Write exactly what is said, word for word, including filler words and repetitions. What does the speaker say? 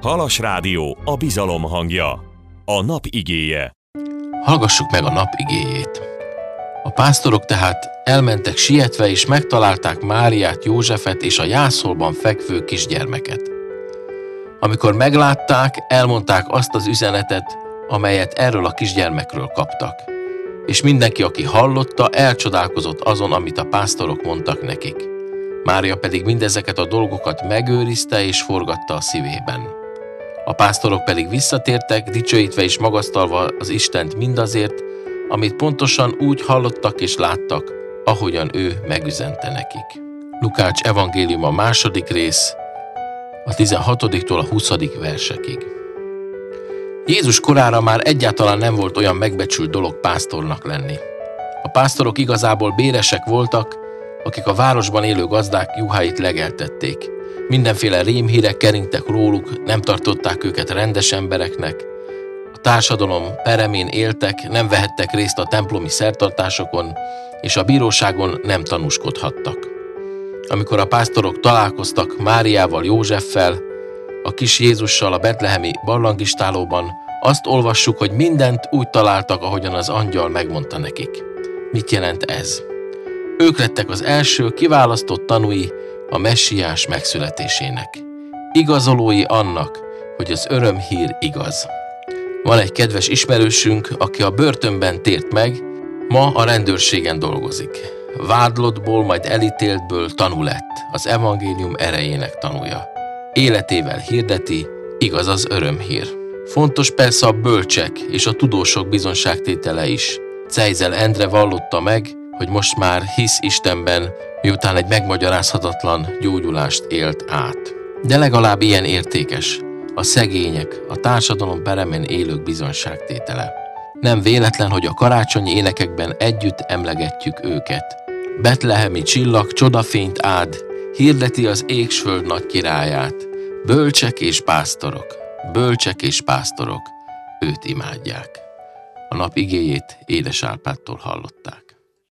Halas Rádió, a bizalom hangja. A nap igéje. Hallgassuk meg a nap igéjét. A pásztorok tehát elmentek sietve, és megtalálták Máriát, Józsefet és a jászolban fekvő kisgyermeket. Amikor meglátták, elmondták azt az üzenetet, amelyet erről a kisgyermekről kaptak. És mindenki, aki hallotta, elcsodálkozott azon, amit a pásztorok mondtak nekik. Mária pedig mindezeket a dolgokat megőrizte és forgatta a szívében. A pásztorok pedig visszatértek, dicsőítve és magasztalva az Istent mindazért, amit pontosan úgy hallottak és láttak, ahogyan ő megüzente nekik. Lukács evangélium a második rész, a tizenhatodiktól a huszadik versekig. Jézus korára már egyáltalán nem volt olyan megbecsült dolog pásztornak lenni. A pásztorok igazából béresek voltak, akik a városban élő gazdák juháit legeltették. Mindenféle rémhírek keringtek róluk, nem tartották őket rendes embereknek. A társadalom peremén éltek, nem vehettek részt a templomi szertartásokon, és a bíróságon nem tanúskodhattak. Amikor a pásztorok találkoztak Máriával, Józseffel, a kis Jézussal a betlehemi barlangistálóban, azt olvassuk, hogy mindent úgy találtak, ahogyan az angyal megmondta nekik. Mit jelent ez? Ők lettek az első kiválasztott tanúi a messiás megszületésének. Igazolói annak, hogy az örömhír igaz. Van egy kedves ismerősünk, aki a börtönben tért meg, ma a rendőrségen dolgozik. Vádlottból, majd elítéltből tanú lett, az evangélium erejének tanúja. Életével hirdeti, igaz az örömhír. Fontos persze a bölcsek és a tudósok bizonságtétele is. Czejzel Endre vallotta meg, hogy most már hisz Istenben, miután egy megmagyarázhatatlan gyógyulást élt át. De legalább ilyen értékes a szegények, a társadalom peremén élők bizonságtétele. Nem véletlen, hogy a karácsonyi énekekben együtt emlegetjük őket. Betlehemi csillag csodafényt áld, hirdeti az ég s föld nagy királyát. Bölcsek és pásztorok, bölcsek és pásztorok, őt imádják. A nap igéjét Édes Árpádtól hallották.